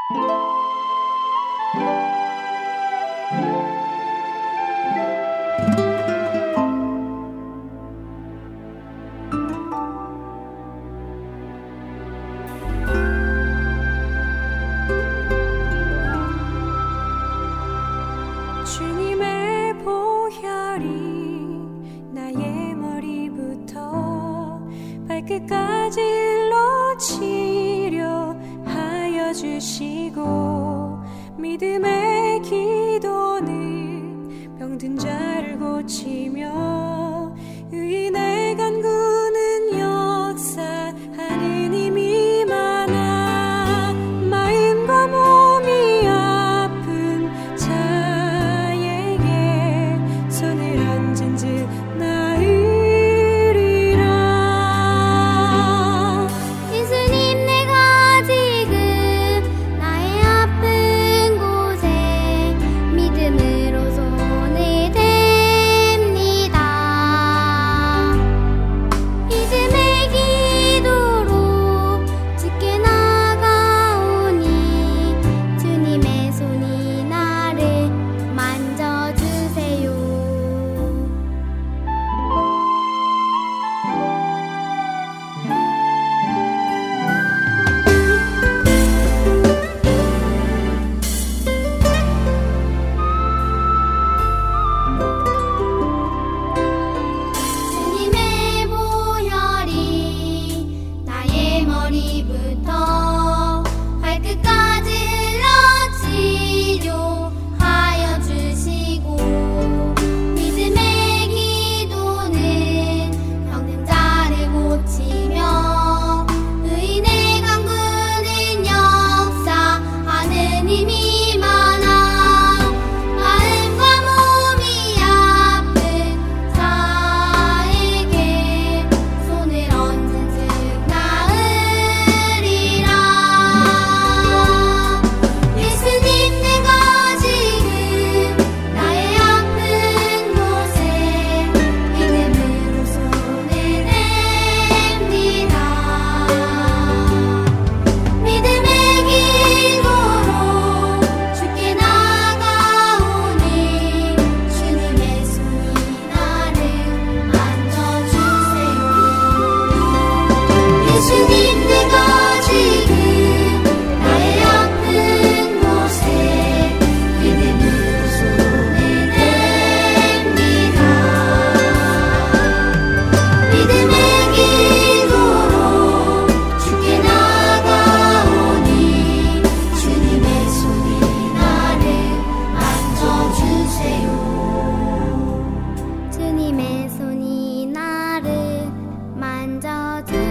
주님의 보혈이 나의 머리부터 발끝까지 일러 치료하여 주시고 믿음의 기도는 병든 자를 고치며 의인의 간구는 역사하는 힘이 많아 마음과 몸이 아픈 자에게 손을 얹은 즉 나으리라. 예수님 내가 지금 나의 아픈 곳에 믿음으로 손을 댑니다. 믿음의 기도로 주께 나가오니 주님의 손이 나를 만져주세요. 주님의 보혈이 나의 머리부터 발끝까지 흘러 치료하여 주시고 믿음의 기도는 병든 자를 고치며 의인의 간구는 역사하는 힘이 많아 마음과 몸이 아픈 자에게 손을 얹은 즉 나으리라. 예수님 내가 지금 나의 아픈 곳에 믿음으로 손을 댑니다. 믿음의 기도로 주께 나가오니 주님의 손이 나를 만져주세요. 예수님 내가 지금 나의 아픈 곳에 믿음으로 손을 댑니다. 믿음의 기도로 주께 나가오니 주님의 손이 나를 만져주세요. 주님의 손이 나를 만져주세요.